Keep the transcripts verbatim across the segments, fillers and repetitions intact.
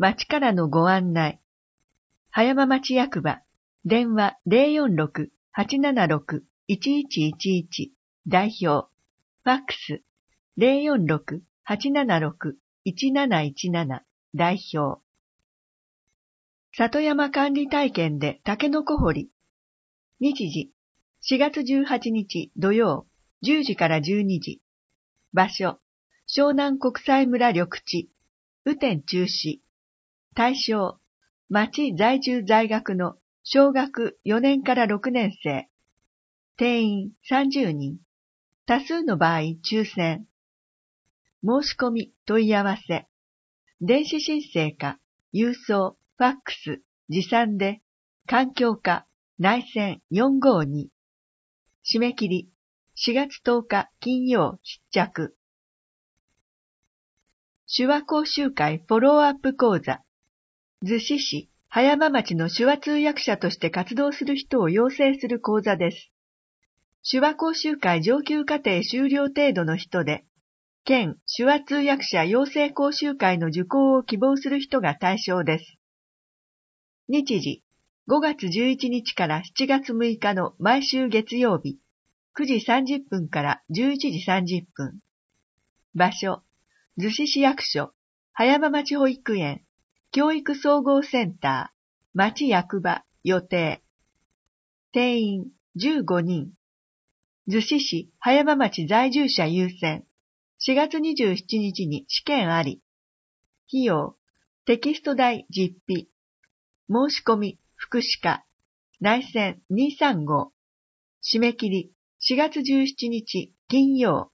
町からのご案内。葉山町役場、電話 ゼロよんろく はちななろく いちいちいちいち 代表、ファックス ゼロよんろく はちななろく いちなないちなな 代表。里山管理体験でタケノコ掘り。日時、しがつじゅうはちにち土曜、じゅうじからじゅうにじ。場所、湘南国際村緑地、雨天中止。対象、町在住在学の小学よねんからろくねん生。定員さんじゅうにん。多数の場合抽選。申し込み問い合わせ。電子申請か、郵送、ファックス、持参で、環境課、内線よんごに。締め切り、しがつとおか金曜必着。手話講習会フォローアップ講座。逗子市葉山町の手話通訳者として活動する人を養成する講座です。手話講習会上級課程修了程度の人で、県手話通訳者養成講習会の受講を希望する人が対象です。日時、ごがつじゅういちにちからしちがつむいかの毎週月曜日、くじさんじゅっぷんからじゅういちじさんじゅっぷん。場所、逗子市役所、葉山町保育園、教育総合センター、町役場、予定。定員じゅうごにん。逗子市葉山町在住者優先。しがつにじゅうしちにちに試験あり。費用、テキスト代実費。申し込み、福祉課。内線にさんご。締め切り、しがつじゅうしちにち金曜。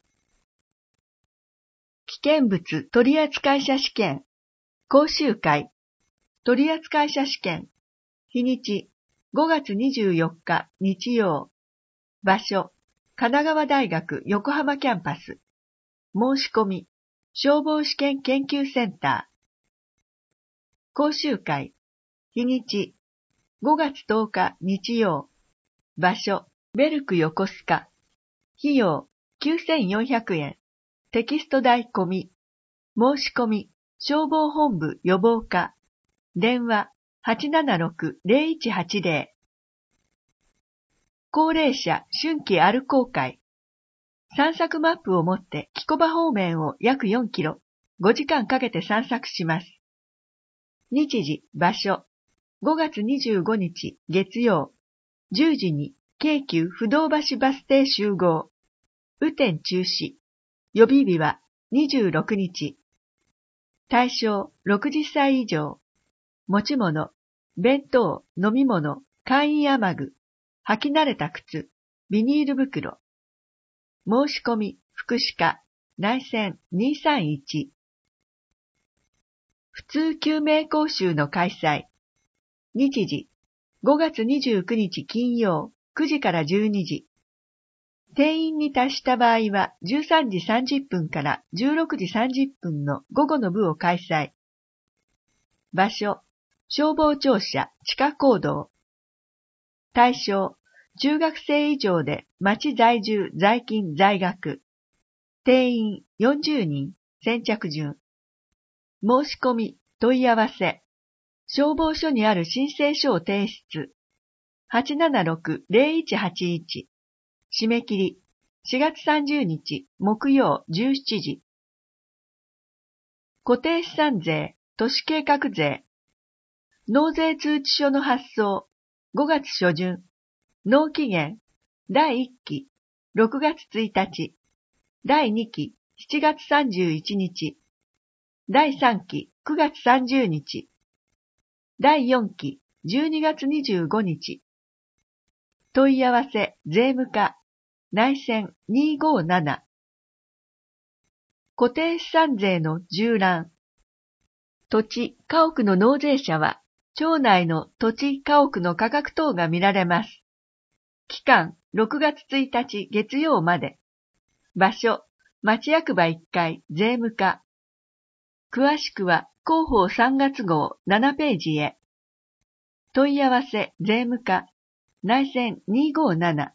危険物取扱者試験。講習会。取扱者試験。日にち、ごがつにじゅうよっか日曜。場所、神奈川大学横浜キャンパス。申し込み、消防試験研究センター。講習会。日にち、ごがつとおか日曜。場所、ベルク横須賀。費用、きゅうせんよんひゃくえん。テキスト代込み。申し込み、消防本部予防課。電話、はちななろく ゼロいちはちゼロ。高齢者春季歩行会。散策マップを持って木古場方面を約よんキロ、ごじかんかけて散策します。日時、場所、ごがつにじゅうごにち月曜、じゅうじに京急不動橋バス停集合。雨天中止。予備日はにじゅうろくにち。対象ろくじゅっさい以上。持ち物、弁当、飲み物、簡易雨具、履き慣れた靴、ビニール袋。申し込み、福祉課、内線にさんいち。普通救命講習の開催。日時、ごがつにじゅうくにち金曜、くじからじゅうにじ。定員に達した場合はじゅうさんじさんじゅっぷんからじゅうろくじさんじゅっぷんの午後の部を開催。場所、消防庁舎地下講堂。対象、中学生以上で町在住在勤在学。定員よんじゅうにん、先着順。申し込み、問い合わせ。消防署にある申請書を提出。はちななろく ゼロいちはちいち。締め切り、しがつさんじゅうにち木曜じゅうしちじ。固定資産税、都市計画税。納税通知書の発送、ごがつしょじゅん。納期限、だいいっき、ろくがつついたち。だいにき、しちがつさんじゅういちにち。だいさんき、くがつさんじゅうにち。だいよんき、じゅうにがつにじゅうごにち。問い合わせ、税務課、内線にごなな。固定資産税の縦覧。土地、家屋の納税者は、町内の土地、家屋の価格等が見られます。期間、ろくがつついたち月曜まで。場所、町役場いっかい税務課。詳しくは、広報さんがつ号ななページへ。問い合わせ、税務課、内線にごなな。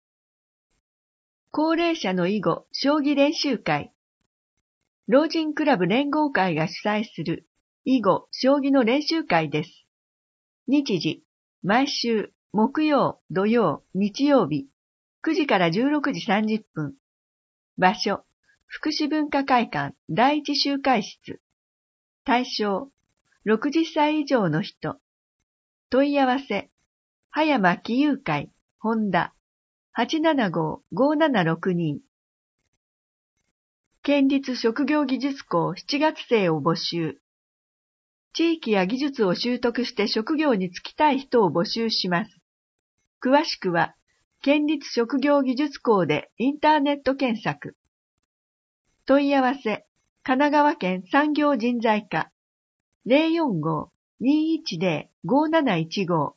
高齢者の囲碁将棋練習会。老人クラブ連合会が主催する囲碁、将棋の練習会です。日時、毎週、木曜、土曜、日曜日、くじからじゅうろくじさんじゅっぷん。場所、福祉文化会館第一集会室。対象、ろくじゅっさい以上の人。問い合わせ、葉山喜友会、ホンダ、はちななごー ごーななろくに。県立職業技術校しちがつ生を募集。地域や技術を習得して職業に就きたい人を募集します。詳しくは、県立職業技術校でインターネット検索。問い合わせ、神奈川県産業人材課 ゼロよんごー にいちゼロ ごーなないちご。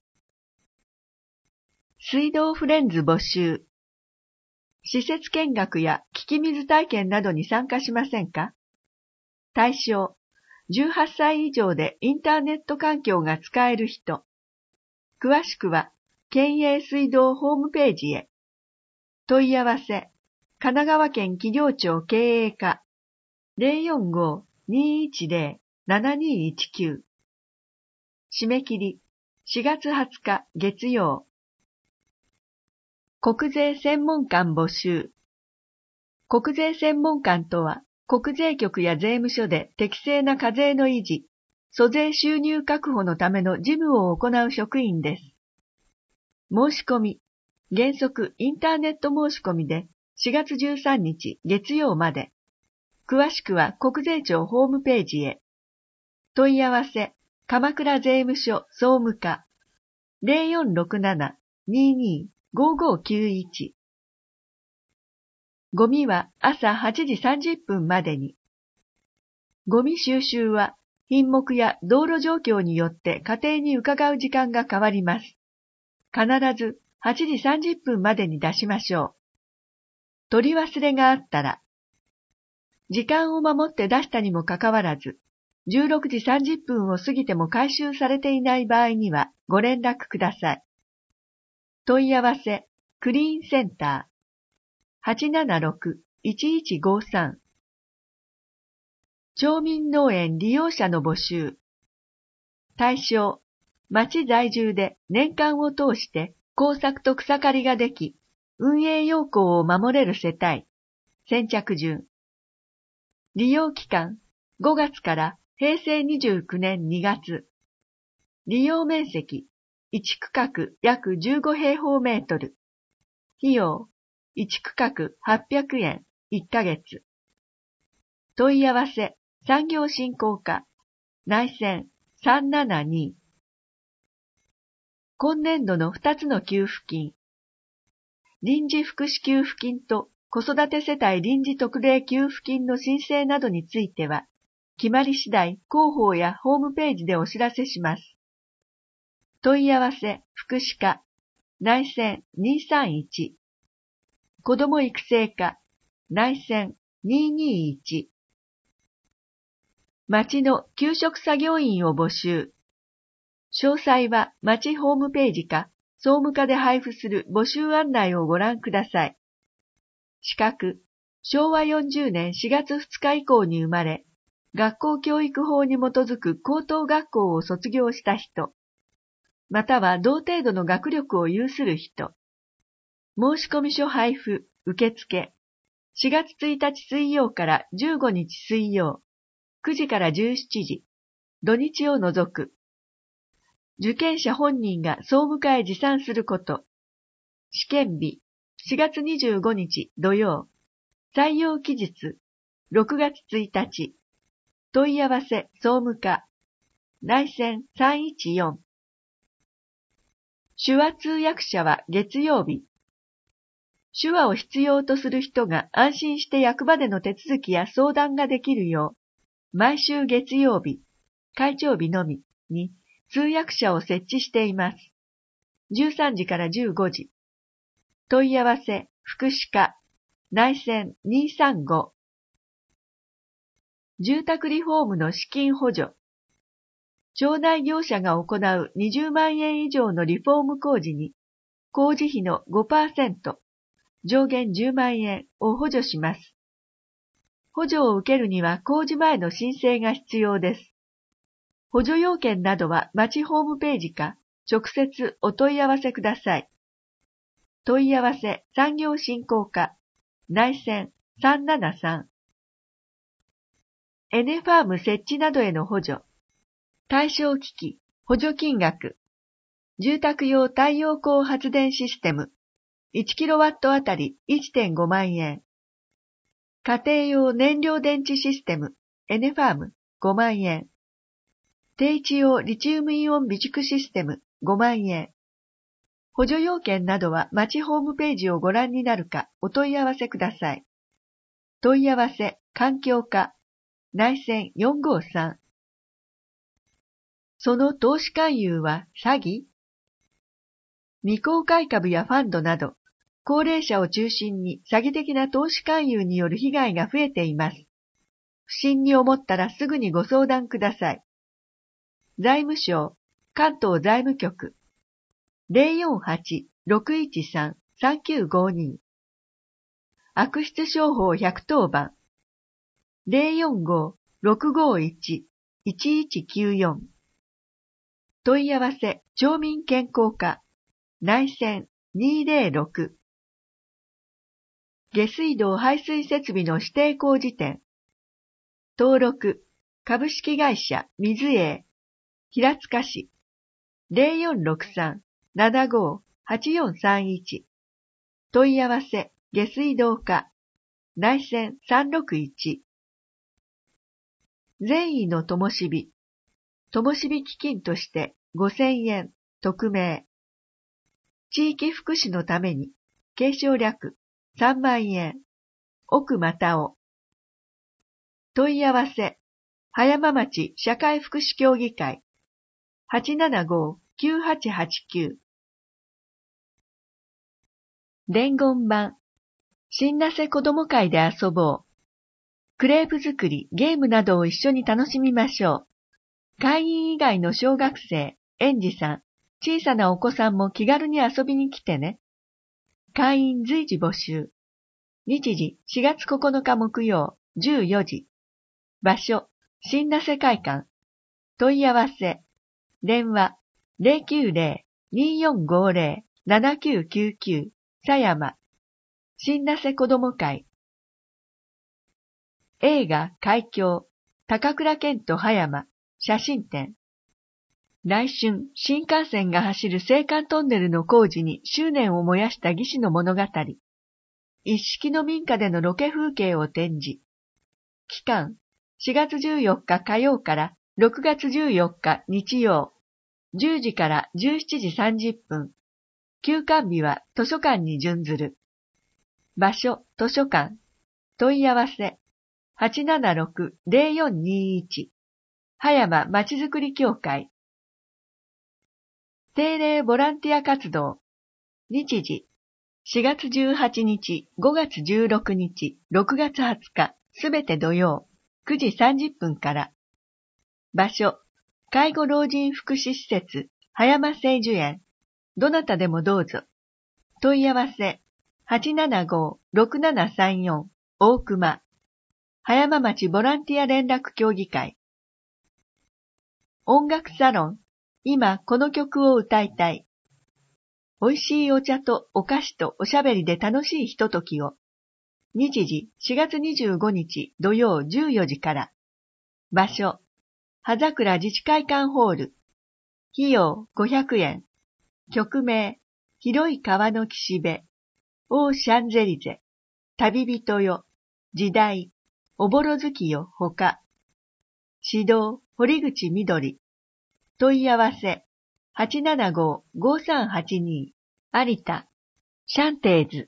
水道フレンズ募集。施設見学や聞き水体験などに参加しませんか？対象、じゅうはっさい以上でインターネット環境が使える人。詳しくは、県営水道ホームページへ。問い合わせ、神奈川県企業庁経営課 ゼロよんごー にいちゼロ ななにいちきゅう。締め切り、しがつはつか月曜。国税専門官募集。国税専門官とは、国税局や税務署で適正な課税の維持、租税収入確保のための事務を行う職員です。申し込み、原則インターネット申し込みでしがつじゅうさんにち月曜まで。詳しくは国税庁ホームページへ。問い合わせ、鎌倉税務署総務課 ゼロよんろくなな にーにー ごーごーきゅういち。ゴミは朝はちじさんじゅっぷんまでに。ゴミ収集は品目や道路状況によって家庭に伺う時間が変わります。必ずはちじさんじゅっぷんまでに出しましょう。取り忘れがあったら、時間を守って出したにもかかわらず、じゅうろくじさんじゅっぷんを過ぎても回収されていない場合にはご連絡ください。問い合わせ、クリーンセンター はちななろく いちいちごさん。町民農園利用者の募集。対象、町在住で年間を通して耕作と草刈りができ、運営要項を守れる世帯。先着順。利用期間、ごがつからへいせいにじゅうきゅうねんにがつ。利用面積、いち区画約じゅうごへいほうメートル。費用、いち区画はっぴゃくえん、いっかげつ。問い合わせ、産業振興課、内線さんななに。今年度のふたつの給付金。臨時福祉給付金と子育て世帯臨時特例給付金の申請などについては、決まり次第広報やホームページでお知らせします。問い合わせ、福祉課、内線にさんいち。子ども育成課、内線ににいち。町の給食作業員を募集。詳細は町ホームページか総務課で配布する募集案内をご覧ください。資格、しょうわよんじゅうねんしがつふつか以降に生まれ、学校教育法に基づく高等学校を卒業した人、または同程度の学力を有する人。申込書配布、受付。しがつついたち水曜からじゅうごにち水曜、くじからじゅうしちじ、土日を除く。受験者本人が総務課へ持参すること。試験日、しがつにじゅうごにち土曜。採用期日、ろくがつついたち。問い合わせ、総務課。内線さんいちよん。手話通訳者は月曜日。手話を必要とする人が安心して役場での手続きや相談ができるよう、毎週月曜日、会長日のみに通訳者を設置しています。じゅうさんじからじゅうごじ。問い合わせ、福祉課、内線にさんご。住宅リフォームの資金補助。町内業者が行うにじゅうまんえん以上のリフォーム工事に、工事費の ごパーセント、上限じゅうまんえんを補助します。補助を受けるには工事前の申請が必要です。 補助要件などは町ホームページか直接お問い合わせください。問い合わせ産業振興課内線さんななさん。エネファーム設置などへの補助。対象機器、補助金額。住宅用太陽光発電システム。いちキロワットあたり いってんごまんえん。家庭用燃料電池システム。エネファームごまんえん。低地用リチウムイオン備蓄システムごまんえん。補助要件などは町ホームページをご覧になるかお問い合わせください。問い合わせ環境課内線よんごさん。その投資勧誘は詐欺？未公開株やファンドなど、高齢者を中心に詐欺的な投資勧誘による被害が増えています。不審に思ったらすぐにご相談ください。財務省関東財務局 ゼロよんはち ろくいちさん さんきゅうごに。悪質商法ひゃくとおばん ゼロよんご ろくごいち いちいちきゅうよん。問い合わせ町民健康課内線にゼロろく。下水道排水設備の指定工事店。登録株式会社水営平塚市 ゼロよんろくさん ななごはちよんさんいち。問い合わせ下水道課内線さんろくいち。善意の灯火灯火基金としてごせんえん匿名。地域福祉のために継承略さんまんえん奥又尾。問い合わせ葉山町社会福祉協議会 はちななご きゅうはちはちきゅう。伝言版新なせ子ども会で遊ぼう。クレープ作り、ゲームなどを一緒に楽しみましょう。会員以外の小学生、園児さん、小さなお子さんも気軽に遊びに来てね。会員随時募集。日時しがつここのか木曜じゅうよじ。場所新なせ会館。問い合わせ電話 ゼロきゅうゼロ にーよんごゼロ ななきゅうきゅうきゅう 狭山新なせ子ども会。映画海峡高倉健と葉山写真展。来春新幹線が走る青函トンネルの工事に執念を燃やした技師の物語。一式の民家でのロケ風景を展示。期間しがつじゅうよっか火曜からろくがつじゅうよっか日曜。じゅうじからじゅうしちじさんじゅっぷん。休館日は図書館に準ずる。場所図書館。問い合わせはちななろく ゼロよんにいち。葉山まちづくり協会。定例ボランティア活動。日時しがつじゅうはちにち、ごがつじゅうろくにち、ろくがつはつか、すべて土曜、くじさんじゅっぷんから。場所、介護老人福祉施設、葉山聖樹園。どなたでもどうぞ。問い合わせ、はちななご ろくななさんよん、大熊。葉山町ボランティア連絡協議会。音楽サロン、今この曲を歌いたい。美味しいお茶とお菓子とおしゃべりで楽しいひとときを。日時しがつにじゅうごにち土曜じゅうよじから。場所、葉桜自治会館ホール。費用ごひゃくえん。曲名、広い川の岸辺。オーシャンゼリゼ。旅人よ。時代。おぼろ月よ。ほか。指導、堀口みどり。問い合わせ、はちななご ごさんはちに。有田。シャンテーズ。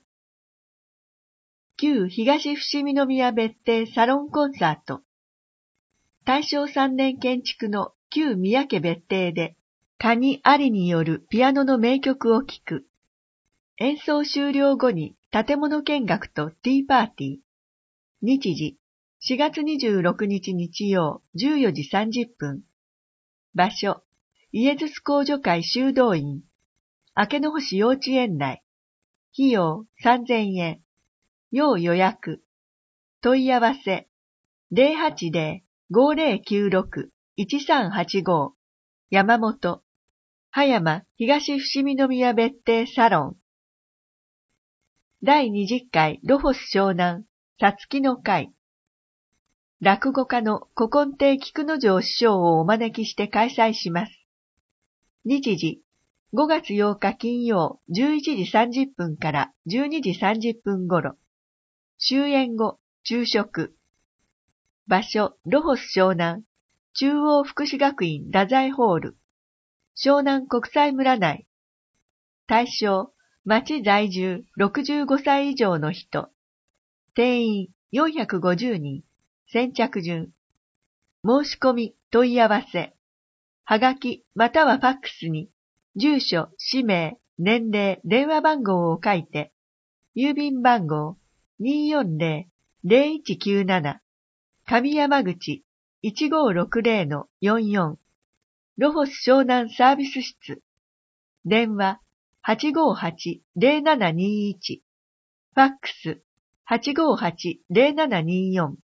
旧東伏見宮別邸サロンコンサート。大正さんねん建築の旧宮家別邸で、蟹有によるピアノの名曲を聴く。演奏終了後に建物見学とティーパーティー。日時、しがつにじゅうろくにち日曜じゅうよじさんじゅっぷん。場所、家津工女会修道院。明けの星幼稚園内。費用さんぜんえん。要予約。問い合わせ、ゼロはちゼロ ごゼロきゅうろくいちさんはちご、山本、葉山東伏見宮別邸サロン。だいにじゅっかいロフォス湘南、さつきの会。落語家の古今亭菊之丞師匠をお招きして開催します。日時、ごがつようか金曜じゅういちじさんじゅっぷんからじゅうにじさんじゅっぷん頃。終演後、昼食。場所、ロフォス湘南、中央福祉学院太宰ホール。湘南国際村内。対象、町在住ろくじゅうごさい以上の人。定員よんひゃくごじゅうにん。先着順。申し込み、問い合わせ。はがきまたはファックスに、住所、氏名、年齢、電話番号を書いて、郵便番号 にーよんぜろ ぜろいちきゅうなな、上山口 いちごろくぜろのよんよん、ロフォス湘南サービス室。電話 はちごはち ぜろななにいち、ファックス はちごはち ぜろななによん。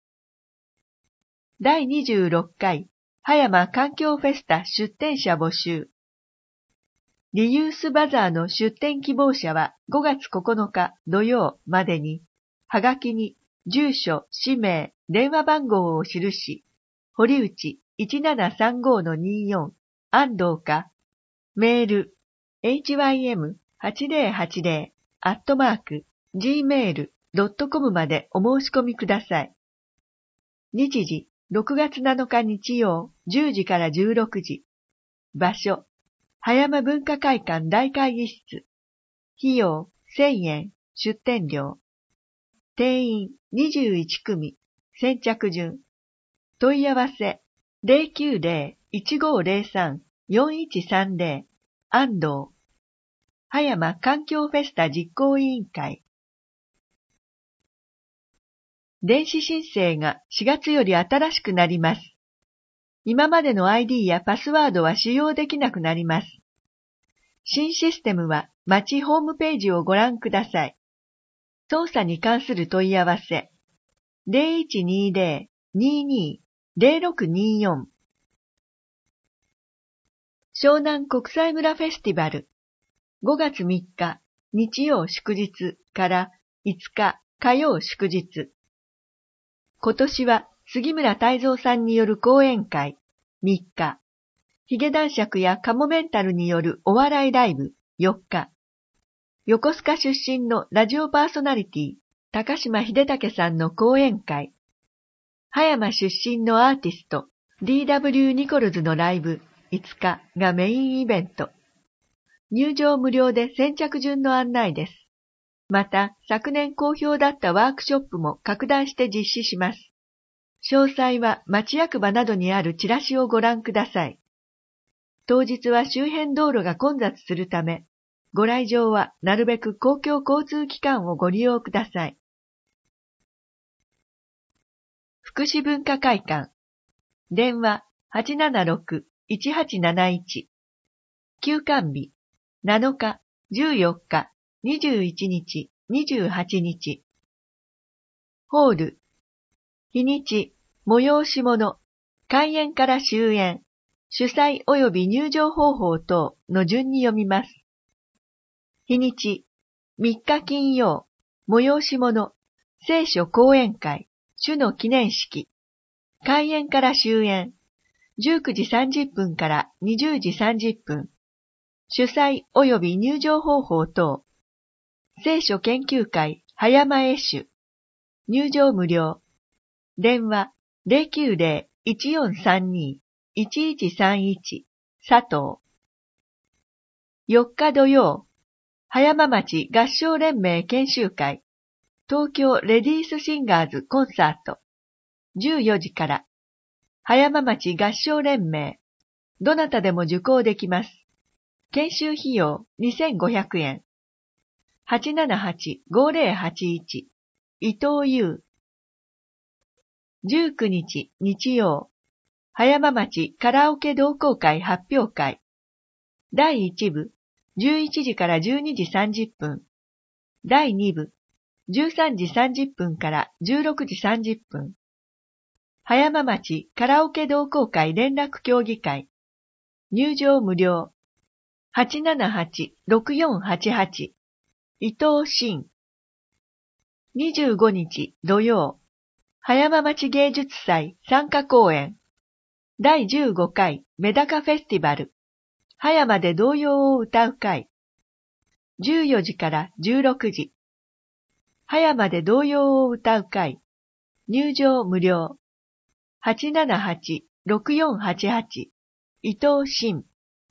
だいにじゅうろっかい葉山環境フェスタ出展者募集。リユースバザーの出展希望者はごがつここのか土曜までに、はがきに住所、氏名、電話番号を記し、堀内 いちななさんごのにーよん、安藤か、メール、エイチワイエムはちぜろはちぜろ アットマーク、ジーメールドットコム までお申し込みください。日時、ろくがつなのか日曜、じゅうじからじゅうろくじ。場所、葉山文化会館大会議室。費用、せんえん、出店料。定員、にじゅういちくみ、先着順。問い合わせ、ぜろきゅうぜろ いちごぜろさん よんいちさんぜろ、安藤。葉山環境フェスタ実行委員会。電子申請がしがつより新しくなります。今までの アイディー やパスワードは使用できなくなります。新システムは町ホームページをご覧ください。操作に関する問い合わせ。ぜろいちにぜろ にーにー ぜろろくにーよん。湘南国際村フェスティバル。ごがつみっか日曜祝日からいつか火曜祝日。今年は杉村太蔵さんによる講演会みっか、ヒゲ男爵やカモメンタルによるお笑いライブよっか、横須賀出身のラジオパーソナリティ高島秀武さんの講演会、葉山出身のアーティスト ディーダブリュー ニコルズのライブいつかがメインイベント。入場無料で先着順の案内です。また、昨年好評だったワークショップも拡大して実施します。詳細は町役場などにあるチラシをご覧ください。当日は周辺道路が混雑するため、ご来場はなるべく公共交通機関をご利用ください。福祉文化会館。電話 はちななろく いちはちなないち。休館日なのか、じゅうよっか、にじゅういちにち、にじゅうはちにち。ホール。日にち、催し物、開演から終演、主催及び入場方法等の順に読みます。日にち、みっか金曜、催し物、聖書講演会、主の記念式、開演から終演、じゅうくじさんじゅっぷんからにじゅうじさんじゅっぷん、主催及び入場方法等、聖書研究会葉山絵種、入場無料、電話 ぜろきゅうぜろ いちよんさんに いちいちさんいち 佐藤。よっか土曜、葉山町合唱連盟研修会、東京レディースシンガーズコンサート、じゅうよじから、葉山町合唱連盟、どなたでも受講できます。研修費用にせんごひゃくえん。はちななはち ごぜろはちいち、伊藤優。じゅうくにち日曜、葉山町カラオケ同好会発表会。だいいちぶ、じゅういちじからじゅうにじさんじゅっぷん。だいにぶ、じゅうさんじさんじゅっぷんからじゅうろくじさんじゅっぷん。 葉山町カラオケ同好会連絡協議会。入場無料。はちななはち ろくよんはちはち。伊藤真。にじゅうごにち土曜。葉山町芸術祭参加公演。だいじゅうごかいメダカフェスティバル。葉山で童謡を歌う会。じゅうよじからじゅうろくじ。葉山で童謡を歌う会。入場無料。はちななはち ろくよんはちはち。伊藤真。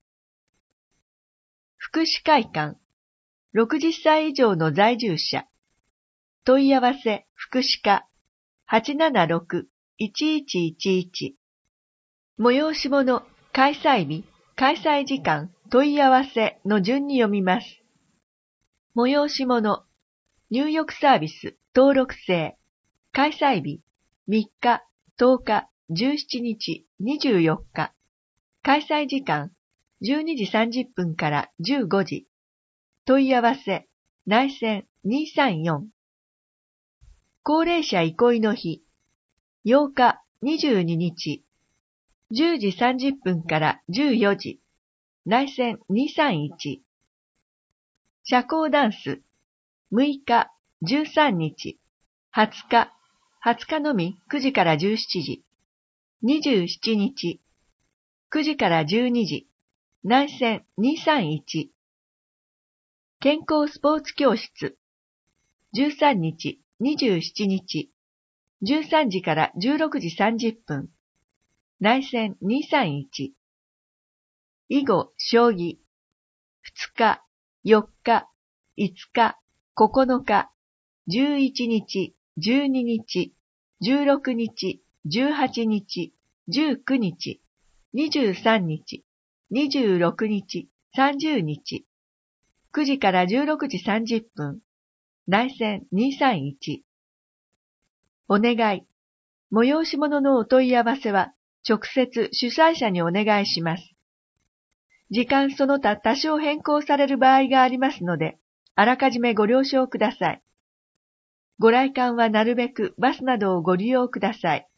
福祉会館。ろくじゅっさい以上の在住者。問い合わせ福祉課 はちななろく いちいちいちいち。催し物、開催日、開催時間、問い合わせの順に読みます。催し物、入浴サービス、登録制。開催日、みっか、とおか、じゅうしちにち、にじゅうよっか。開催時間、じゅうにじさんじゅっぷんからじゅうごじ。問い合わせ、内線にさんよん。高齢者憩いの日、ようか、にじゅうににち、じゅうじさんじゅっぷんからじゅうよじ。内線にさんいち。社交ダンス、むいか、じゅうさんにち、はつか、はつかのみくじからじゅうしちじ。にじゅうしちにち、くじからじゅうにじ。内線にさんいち。健康スポーツ教室、じゅうさんにち、にじゅうしちにち、じゅうさんじからじゅうろくじさんじゅっぷん。内線にさんいち。囲碁、将棋。ふつか、よっか、いつか、ここのか、じゅういちにち、じゅうににち、じゅうろくにち、じゅうはちにち、じゅうくにち、にじゅうさんにち、にじゅうろくにち、さんじゅうにち。くじからじゅうろくじさんじゅっぷん。内線にさんいち。お願い。催し物のお問い合わせは、直接主催者にお願いします。時間その他多少変更される場合がありますので、あらかじめご了承ください。ご来館はなるべくバスなどをご利用ください。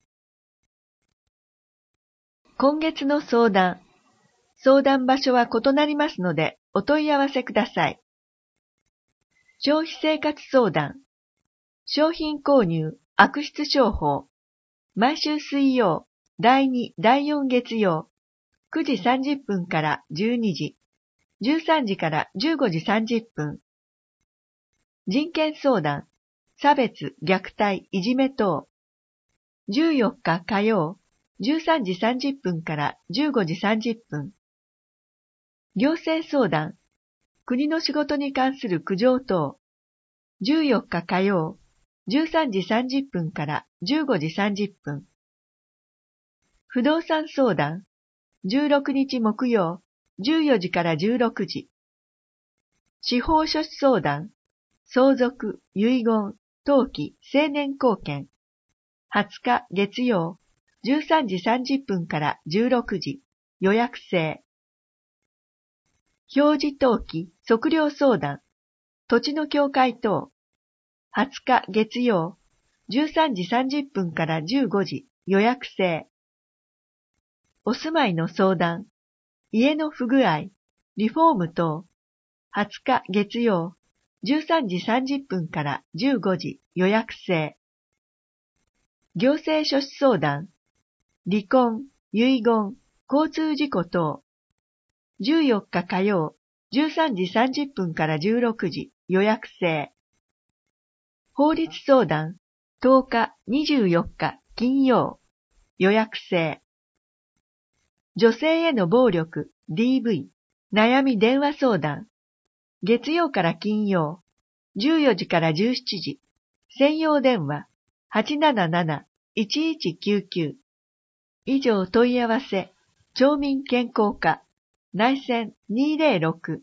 今月の相談。相談場所は異なりますので、お問い合わせください。消費生活相談。商品購入、悪質商法。毎週水曜、だいに、だいよん月曜、くじさんじゅっぷんからじゅうにじ、じゅうさんじからじゅうごじさんじゅっぷん。人権相談、差別、虐待、いじめ等。じゅうよっか火曜、じゅうさんじさんじゅっぷんからじゅうごじさんじゅっぷん。行政相談、国の仕事に関する苦情等。じゅうよっか火曜、じゅうさんじさんじゅっぷんからじゅうごじさんじゅっぷん。不動産相談、じゅうろくにち木曜、じゅうよじからじゅうろくじ。司法書士相談、相続、遺言、登記、成年後見。はつか月曜、じゅうさんじさんじゅっぷんからじゅうろくじ、予約制。表示登記、測量相談、土地の境界等。はつか月曜、じゅうさんじさんじゅっぷんからじゅうごじ、予約制。お住まいの相談、家の不具合、リフォーム等。はつか月曜、じゅうさんじさんじゅっぷんからじゅうごじ、予約制。行政書士相談、離婚、遺言、交通事故等。じゅうよっか火曜、じゅうさんじさんじゅっぷんからじゅうろくじ、予約制。法律相談、とおか、にじゅうよっか金曜、予約制。女性への暴力、ディーブイ、悩み電話相談。月曜から金曜、じゅうよじからじゅうしちじ、専用電話、はちなななな いちいちきゅうきゅう。以上問い合わせ、町民健康課、内線にーぜろろく。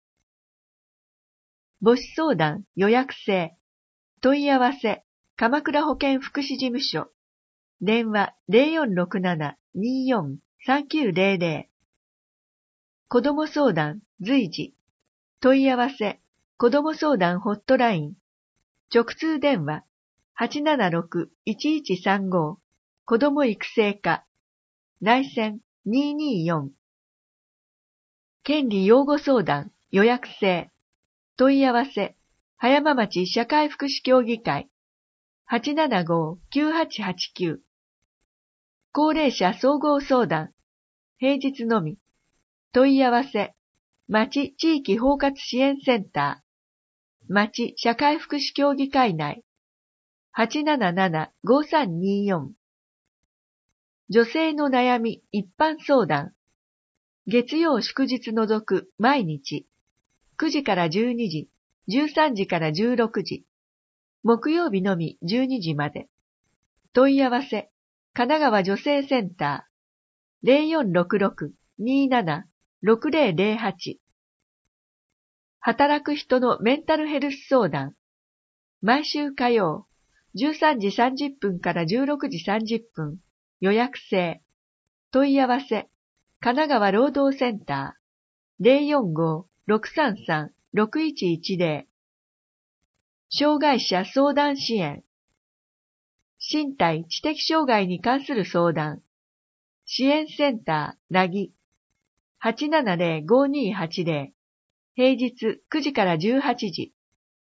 母子相談予約制。問い合わせ、鎌倉保健福祉事務所。電話 ゼロよんろくなな にーよん さんきゅうゼロゼロ。子ども相談随時。問い合わせ、子ども相談ホットライン。直通電話 はちななろく いちいちさんご。 子ども育成課、内線にーにーよん。権利擁護相談、予約制。問い合わせ、葉山町社会福祉協議会、はちななごーきゅうはちはちきゅう。高齢者総合相談、平日のみ。問い合わせ、町地域包括支援センター、町社会福祉協議会内、はちななななーごーさんにーよん。女性の悩み一般相談、月曜祝日除く毎日、くじからじゅうにじ、じゅうさんじからじゅうろくじ、木曜日のみじゅうにじまで。問い合わせ、神奈川女性センター、ゼロよんろくろくーにーななーろくゼロゼロはち。働く人のメンタルヘルス相談、毎週火曜、じゅうさんじさんじゅっぷんからじゅうろくじさんじゅっぷん、予約制。問い合わせ、神奈川労働センター、ゼロよんごーろくさんさんろくいちいちゼロ。障害者相談支援。身体知的障害に関する相談。支援センター、なぎ。はちななゼローごーにーはちゼロ。平日くじからじゅうはちじ。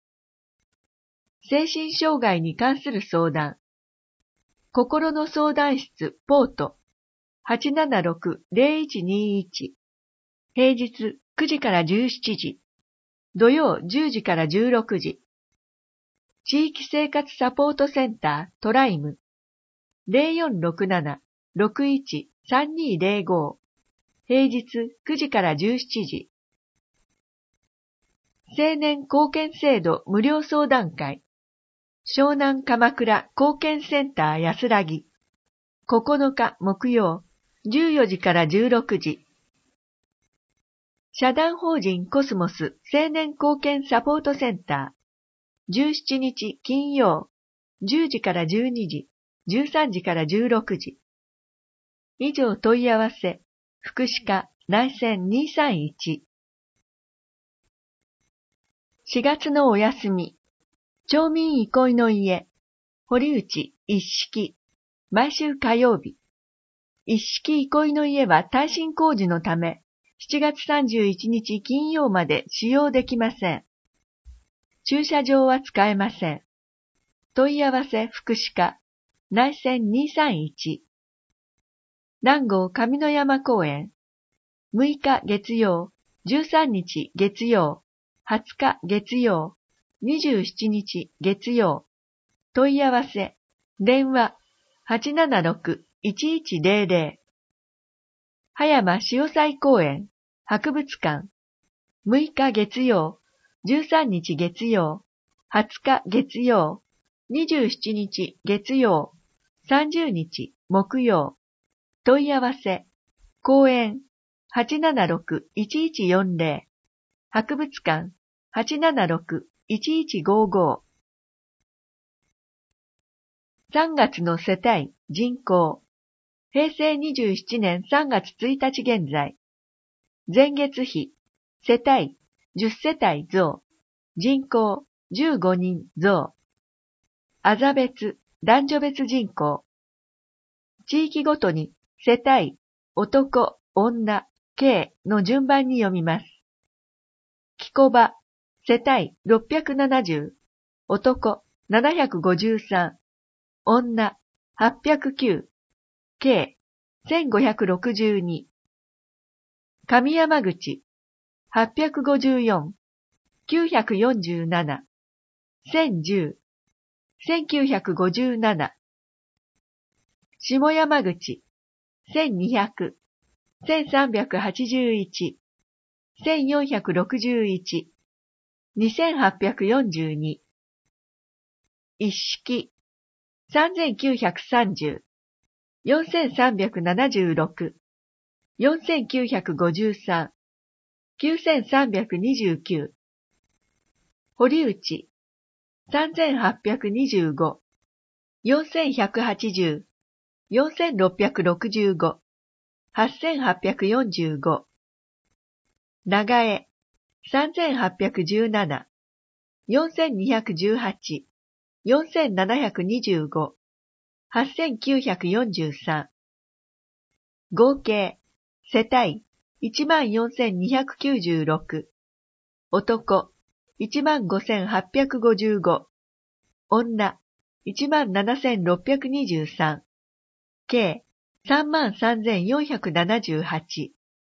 精神障害に関する相談。心の相談室、ポート。はちななろくーゼロいちにーいち。平日くじからじゅうしちじ。土曜じゅうじからじゅうろくじ。地域生活サポートセンタートライム。ゼロよんろくななーろくいちさんにーゼロご。平日くじからじゅうしちじ。青年貢献制度無料相談会。湘南鎌倉貢献センター安らぎ。ここのか木曜、じゅうよじからじゅうろくじ。社団法人コスモス青年貢献サポートセンター。じゅうしちにち金曜、じゅうじからじゅうにじ、じゅうさんじからじゅうろくじ。以上問い合わせ、福祉課内線にーさんいち。しがつのお休み、町民憩いの家、堀内一式、毎週火曜日。一式憩いの家は耐震工事のため、しちがつさんじゅういちにち金曜まで使用できません。駐車場は使えません。問い合わせ福祉課、内線にーさんいち。南郷上野山公園、むいか月曜、じゅうさんにち月曜、はつか月曜、にじゅうしちにち月曜。問い合わせ、電話、はちななろくーいちいちゼロゼロ。葉山潮祭公園、博物館、むいか月曜、じゅうさんにち月曜、はつか月曜、にじゅうしちにち月曜、さんじゅうにち木曜。問い合わせ、公園、はちななろくーいちいちよんゼロ、博物館、はちななろくーいちいちごご。さんがつの世帯、人口。へいせいにじゅうななねんさんがつついたち現在。前月比、世帯、じゅっせたい増。人口、じゅうごにん増。あざ別、男女別人口。地域ごとに、世帯、男、女、計の順番に読みます。きこば、世帯ろっぴゃくななじゅう、男ななひゃくごじゅうさん、女はっぴゃくきゅう、計せんごひゃくろくじゅうに。上山口、はっぴゃくごじゅうよん、きゅうひゃくよんじゅうなな、せんじゅう、せんきゅうひゃくごじゅうなな。下山口、せんにひゃく、せんさんびゃくはちじゅういち、せんよんひゃくろくじゅういち、にせんはっぴゃくよんじゅうに。一式、さんぜんきゅうひゃくさんじゅう、よんせんさんびゃくななじゅうろく、よんせんきゅうひゃくごじゅうさん、きゅうせんさんびゃくにじゅうきゅう。堀内、さんぜんはっぴゃくにじゅうご、よんせんひゃくはちじゅう、よんせんろっぴゃくろくじゅうご、はっせんはっぴゃくよんじゅうご。長江、さんぜんはっぴゃくじゅうなな、よんせんにひゃくじゅうはち、よんせんななひゃくにじゅうご。 はっせんきゅうひゃくよんじゅうさん。合計、世帯いちまんよんせんにひゃくきゅうじゅうろく。男いちまんごせんはっぴゃくごじゅうご。女いちまんななせんろっぴゃくにじゅうさん。計さんまんさんぜんよんひゃくななじゅうはち。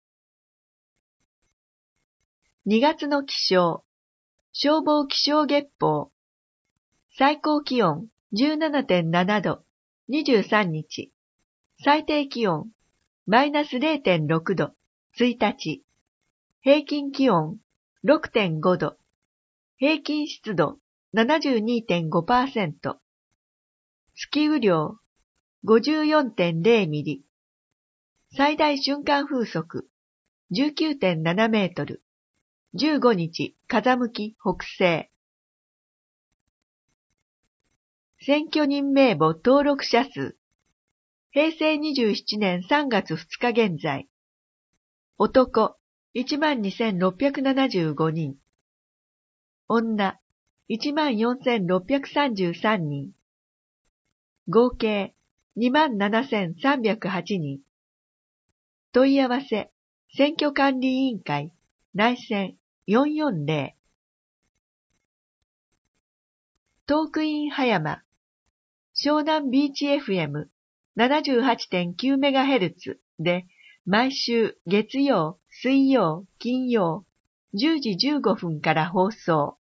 にがつの気象。消防気象月報。最高気温 じゅうななてんなな 度、にじゅうさんにち。最低気温マイナス れいてんろく 度、ついたち。平均気温 ろくてんご 度。平均湿度 ななじゅうにてんごパーセント。月雨量 ごじゅうよんてんれい ミリ。最大瞬間風速 じゅうきゅうてんなな メートル。じゅうごにち風向き北西。選挙人名簿登録者数。へいせいにじゅうななねんさんがつふつか現在。男いちまんにせんろっぴゃくななじゅうごにん。女いちまんよんせんろっぴゃくさんじゅうさんにん。合計にまんななせんさんびゃくはちにん。問い合わせ選挙管理委員会内線よんよんゼロ。トークイン葉山湘南ビーチ エフエムななじゅうはちてんきゅうメガヘルツ で毎週月曜、水曜、金曜じゅうじじゅうごふんから放送。